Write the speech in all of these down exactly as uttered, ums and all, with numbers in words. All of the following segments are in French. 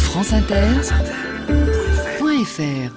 France Inter point F R.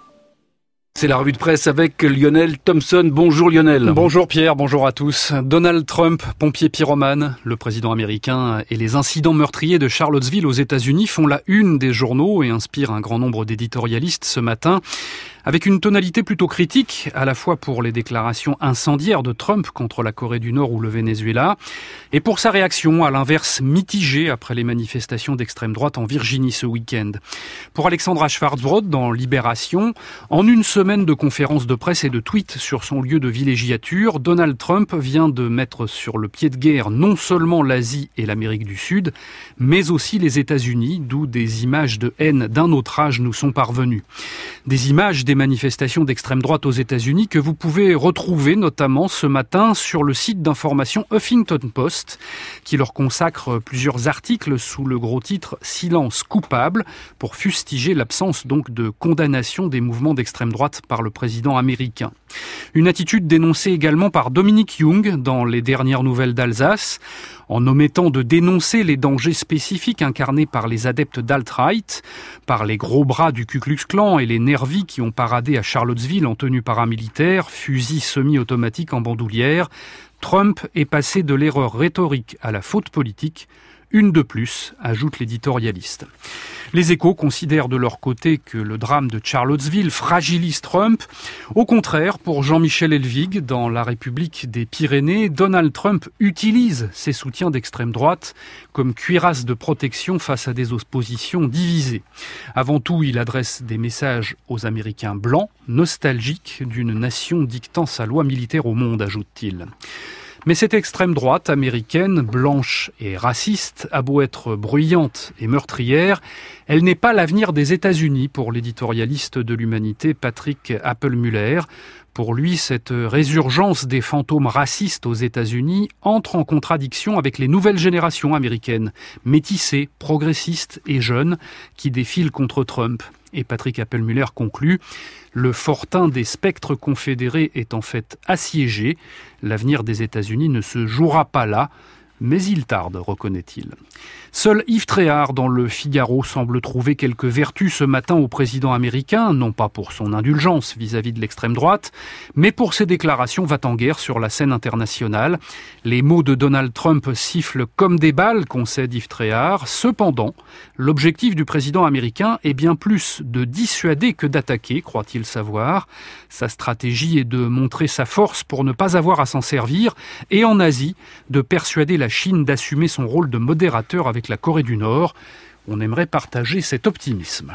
C'est la revue de presse avec Lionel Thompson. Bonjour Lionel. Bonjour Pierre, bonjour à tous. Donald Trump, pompier pyromane, le président américain et les incidents meurtriers de Charlottesville aux États-Unis font la une des journaux et inspirent un grand nombre d'éditorialistes ce matin. Avec une tonalité plutôt critique, à la fois pour les déclarations incendiaires de Trump contre la Corée du Nord ou le Venezuela, et pour sa réaction à l'inverse mitigée après les manifestations d'extrême droite en Virginie ce week-end. Pour Alexandra Schwarzbrod dans Libération, en une semaine de conférences de presse et de tweets sur son lieu de villégiature, Donald Trump vient de mettre sur le pied de guerre non seulement l'Asie et l'Amérique du Sud, mais aussi les États-Unis, d'où des images de haine d'un autre âge nous sont parvenues. Des images des manifestations d'extrême droite aux États-Unis que vous pouvez retrouver notamment ce matin sur le site d'information Huffington Post qui leur consacre plusieurs articles sous le gros titre « Silence coupable » pour fustiger l'absence donc de condamnation des mouvements d'extrême droite par le président américain. Une attitude dénoncée également par Dominique Young dans les dernières nouvelles d'Alsace, en omettant de dénoncer les dangers spécifiques incarnés par les adeptes d'alt-right, par les gros bras du Ku Klux Klan et les nervis qui ont paradé à Charlottesville en tenue paramilitaire, fusils semi-automatiques en bandoulière. Trump est passé de l'erreur rhétorique à la faute politique. Une de plus, ajoute l'éditorialiste. Les Échos considèrent de leur côté que le drame de Charlottesville fragilise Trump. Au contraire, pour Jean-Michel Elvig, dans La République des Pyrénées, Donald Trump utilise ses soutiens d'extrême droite comme cuirasse de protection face à des oppositions divisées. Avant tout, il adresse des messages aux Américains blancs, nostalgiques d'une nation dictant sa loi militaire au monde, ajoute-t-il. Mais cette extrême droite américaine, blanche et raciste, a beau être bruyante et meurtrière, elle n'est pas l'avenir des États-Unis pour l'éditorialiste de l'Humanité Patrick Appelmuller. Pour lui, cette résurgence des fantômes racistes aux États-Unis entre en contradiction avec les nouvelles générations américaines, métissées, progressistes et jeunes, qui défilent contre Trump. Et Patrick Appelmuller conclut « Le fortin des spectres confédérés est en fait assiégé. L'avenir des États-Unis ne se jouera pas là. » Mais il tarde, reconnaît-il. Seul Yves Tréhard dans le Figaro semble trouver quelques vertus ce matin au président américain, non pas pour son indulgence vis-à-vis de l'extrême droite, mais pour ses déclarations va-t-en-guerre sur la scène internationale. Les mots de Donald Trump sifflent comme des balles, concède Yves Tréhard. Cependant, l'objectif du président américain est bien plus de dissuader que d'attaquer, croit-il savoir. Sa stratégie est de montrer sa force pour ne pas avoir à s'en servir, et en Asie, de persuader la La Chine d'assumer son rôle de modérateur avec la Corée du Nord. On aimerait partager cet optimisme.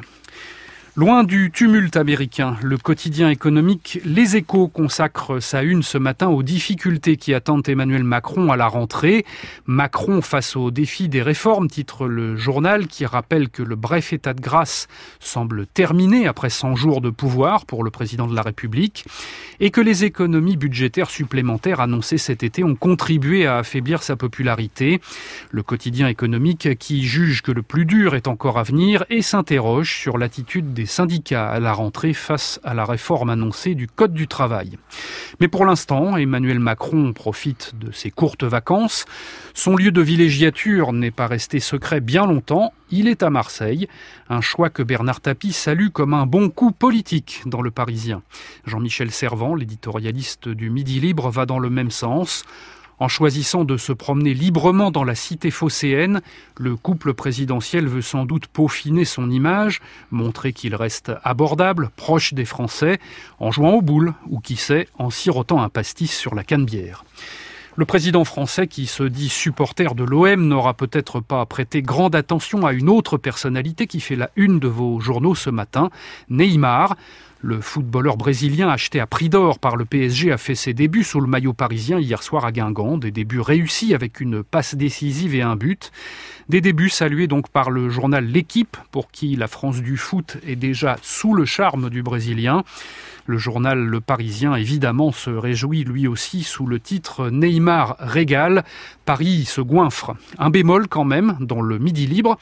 Loin du tumulte américain, le quotidien économique Les Échos consacre sa une ce matin aux difficultés qui attendent Emmanuel Macron à la rentrée. Macron face aux défis des réformes, titre le journal qui rappelle que le bref état de grâce semble terminé après cent jours de pouvoir pour le président de la République et que les économies budgétaires supplémentaires annoncées cet été ont contribué à affaiblir sa popularité. Le quotidien économique qui juge que le plus dur est encore à venir et s'interroge sur l'attitude des syndicats à la rentrée face à la réforme annoncée du Code du travail. Mais pour l'instant, Emmanuel Macron profite de ses courtes vacances. Son lieu de villégiature n'est pas resté secret bien longtemps. Il est à Marseille. Un choix que Bernard Tapie salue comme un bon coup politique dans Le Parisien. Jean-Michel Servan, l'éditorialiste du Midi Libre, va dans le même sens. En choisissant de se promener librement dans la cité phocéenne, le couple présidentiel veut sans doute peaufiner son image, montrer qu'il reste abordable, proche des Français, en jouant aux boules, ou qui sait, en sirotant un pastis sur la canebière. Le président français, qui se dit supporter de l'O M, n'aura peut-être pas prêté grande attention à une autre personnalité qui fait la une de vos journaux ce matin, Neymar. Le footballeur brésilien acheté à prix d'or par le P S G a fait ses débuts sous le maillot parisien hier soir à Guingamp. Des débuts réussis avec une passe décisive et un but. Des débuts salués donc par le journal L'Équipe, pour qui la France du foot est déjà sous le charme du Brésilien. Le journal Le Parisien, évidemment, se réjouit lui aussi sous le titre « Neymar régale, Paris se goinfre ». Un bémol quand même dans le Midi Libre.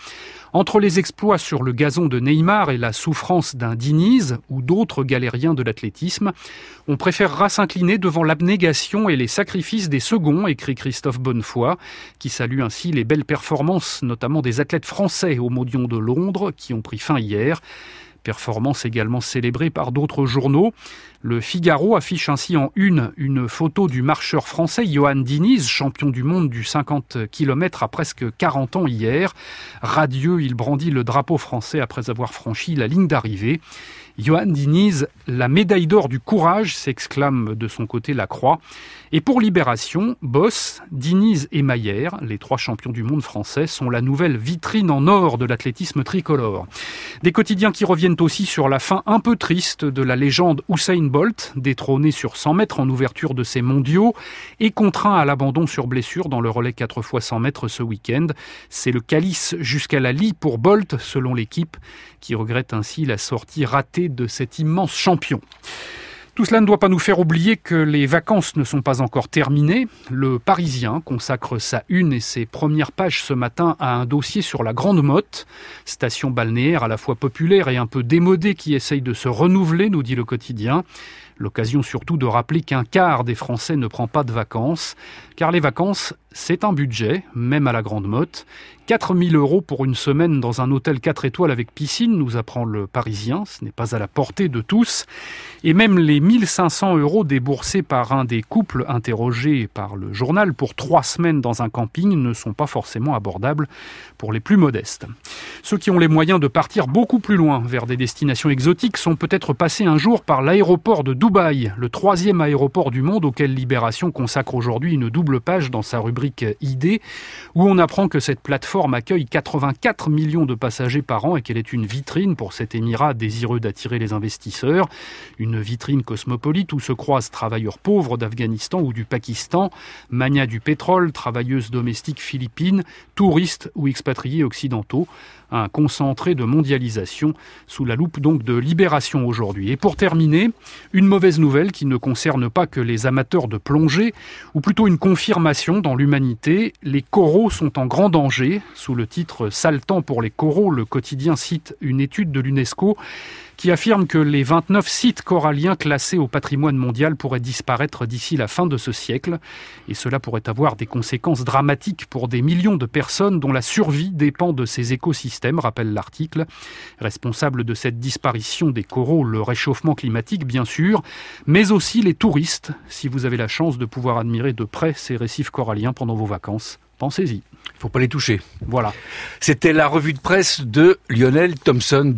Entre les exploits sur le gazon de Neymar et la souffrance d'un Diniz ou d'autres galériens de l'athlétisme, on préférera s'incliner devant l'abnégation et les sacrifices des seconds, écrit Christophe Bonnefoy, qui salue ainsi les belles performances, notamment des athlètes français au Mondiaux de Londres, qui ont pris fin hier. Performance également célébrée par d'autres journaux. Le Figaro affiche ainsi en une une photo du marcheur français Johan Diniz, champion du monde du cinquante kilomètres à presque quarante ans hier. Radieux, il brandit le drapeau français après avoir franchi la ligne d'arrivée. Johan Diniz, la médaille d'or du courage, s'exclame de son côté la Croix. Et pour Libération, Boss, Diniz et Mayer, les trois champions du monde français, sont la nouvelle vitrine en or de l'athlétisme tricolore. Des quotidiens qui reviennent aussi sur la fin un peu triste de la légende Usain Bolt, détrôné sur cent mètres en ouverture de ces mondiaux et contraint à l'abandon sur blessure dans le relais quatre fois cent mètres ce week-end. C'est le calice jusqu'à la lie pour Bolt, selon l'équipe, qui regrette ainsi la sortie ratée de cet immense champion. Tout cela ne doit pas nous faire oublier que les vacances ne sont pas encore terminées. Le Parisien consacre sa une et ses premières pages ce matin à un dossier sur la Grande Motte, station balnéaire à la fois populaire et un peu démodée qui essaye de se renouveler, nous dit le quotidien. L'occasion surtout de rappeler qu'un quart des Français ne prend pas de vacances, car les vacances, c'est un budget, même à la Grande Motte. quatre mille euros pour une semaine dans un hôtel quatre étoiles avec piscine, nous apprend le Parisien, ce n'est pas à la portée de tous. Et même les mille cinq cents euros déboursés par un des couples interrogés par le journal pour trois semaines dans un camping ne sont pas forcément abordables pour les plus modestes. Ceux qui ont les moyens de partir beaucoup plus loin vers des destinations exotiques sont peut-être passés un jour par l'aéroport de Dubaï, le troisième aéroport du monde auquel Libération consacre aujourd'hui une double page dans sa rubrique Idées, où on apprend que cette plateforme accueille quatre-vingt-quatre millions de passagers par an et qu'elle est une vitrine pour cet émirat désireux d'attirer les investisseurs. Une vitrine cosmopolite où se croisent travailleurs pauvres d'Afghanistan ou du Pakistan, magnats du pétrole, travailleuses domestiques philippines, touristes ou expatriés occidentaux. Un concentré de mondialisation sous la loupe donc de Libération aujourd'hui. Et pour terminer, une mauvaise nouvelle qui ne concerne pas que les amateurs de plongée, ou plutôt une confirmation dans l'humanité. Les coraux sont en grand danger. Sous le titre « Sale temps pour les coraux », le quotidien cite une étude de l'UNESCO qui affirme que les vingt-neuf sites coralliens classés au patrimoine mondial pourraient disparaître d'ici la fin de ce siècle. Et cela pourrait avoir des conséquences dramatiques pour des millions de personnes dont la survie dépend de ces écosystèmes, rappelle l'article. Responsable de cette disparition des coraux, le réchauffement climatique bien sûr, mais aussi les touristes, si vous avez la chance de pouvoir admirer de près ces récifs coralliens pendant vos vacances. Pensez-y. Il ne faut pas les toucher. Voilà. C'était la revue de presse de Lionel Thompson.